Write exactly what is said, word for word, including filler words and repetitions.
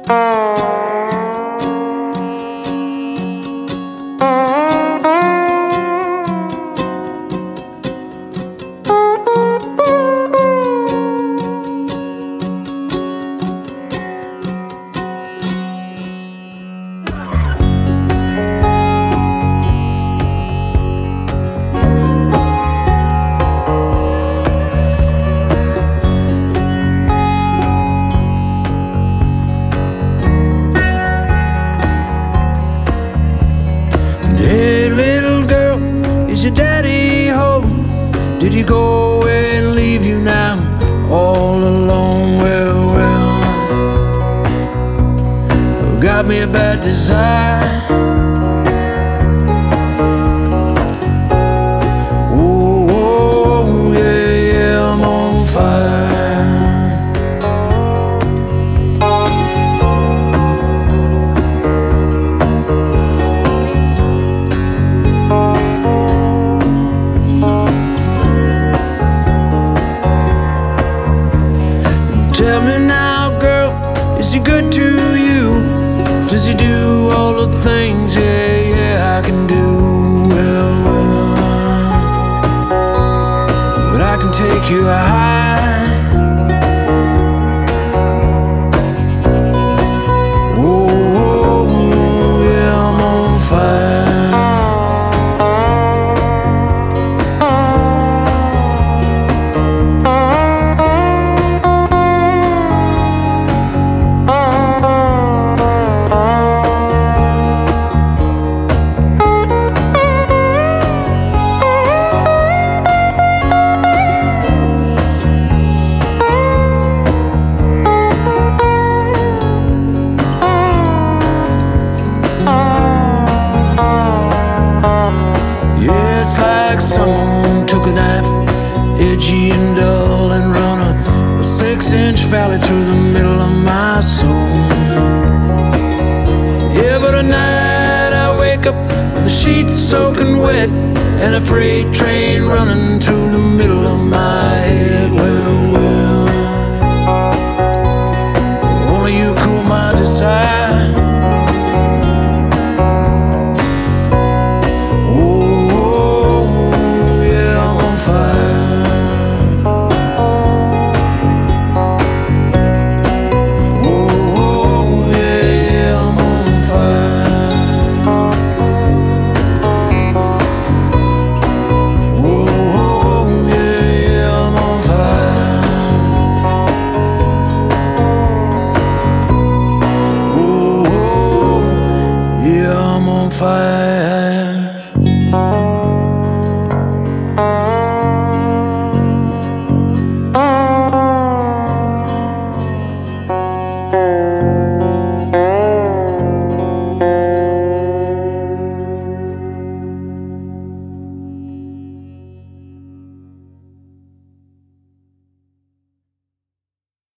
Hey, little girl, is your daddy home? Did he go away and leave you now all alone? Well, well, got me a bad desire. Oh, oh, yeah, yeah, I'm on fire. Tell me now, girl, is he good to you? Does he do all the things, yeah, yeah, I can do? Well, well, but I can take you high. Oh, oh, yeah, I'm on fire. It's like someone took a knife, edgy and dull, and run a, a six-inch valley through the middle of my soul. Yeah, but at night I wake up with the sheets soaking wet and a freight train running through the middle of my head. Well, well, only you cool my desire. I'm on fire. Thank you.